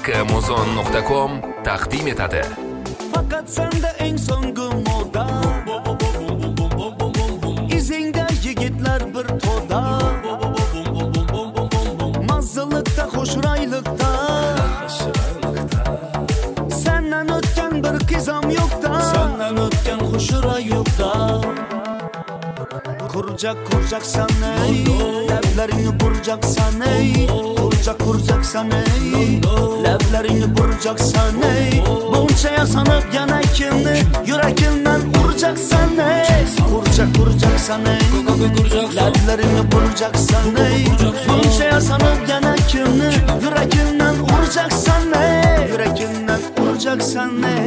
rockmuzon.com taqdim etadi. Faqat senda eng so'nggi moda, izingda yigitlar bir to'da, mazzalikda qo'shiraylikda, sendan o'tgan bir qizam yo'qda, sendan o'tgan qo'shiray yo'qda. Kuracaksan ey, lablarini buracaksan ey, kuracaksan ey, lablarini buracaksan ey. Buncha yasanıp yana kimni yurakimdan uracaksan ey, kuracaksan ey, lablarini buracaksan ey. Buncha yasanıp yana kimni yurakimdan uracaksan ey, yurakimdan uracaksan ey.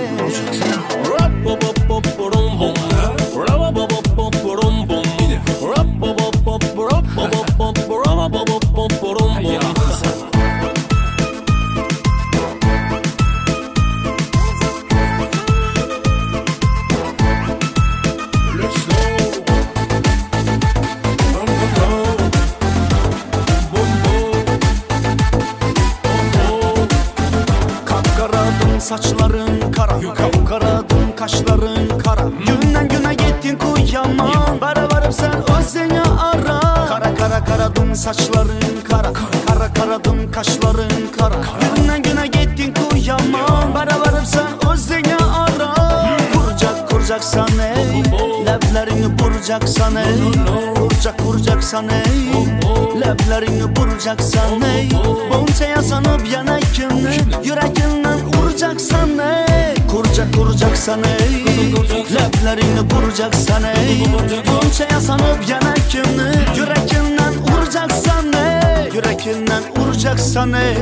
Saçların kara, kapkaradın kaşların kara. Günden güne gittin kuyamam, bara varıp sen özüne ara. Karadın saçların kara, karadın kaşların kara. Günden güne gittin kuyamam, bara varıp sen özüne ara. Kuracaksan ey, lablarini buracaksan ey, kuracaksan ey, lablarini buracaksan ey. Buncha yasanıp yana kimni yurakinden uracaksan ey, kuracaksan ey, lablarini buracaksan ey. Buncha yasanıp yana kimni yurakinden uracaksan ey, yurakinden uracaksan ey.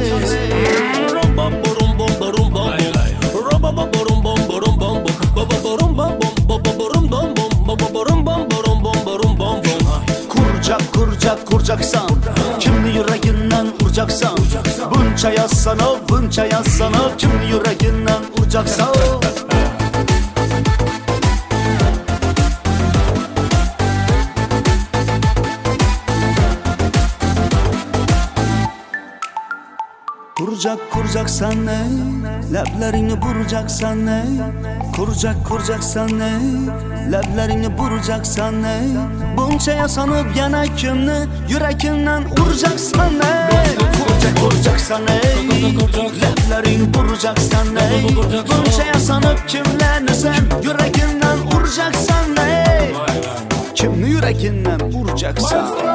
Kuracaksan kimni yüreğinden uracaksan, buncha yazsana kimni yüreğinden uracaksan. Kuracaksan ey, lablarini buracaksan ey, kuracaksan ey, lablarini buracaksan ey. Buncha yasanıp yana kimni yurakimdan uracaksan ey, kuracaksan ey, lablarini buracaksan ey. Buncha yasanıp kimlerni sen yurakimdan uracaksan ey, kimni yurakimdan uracaksan.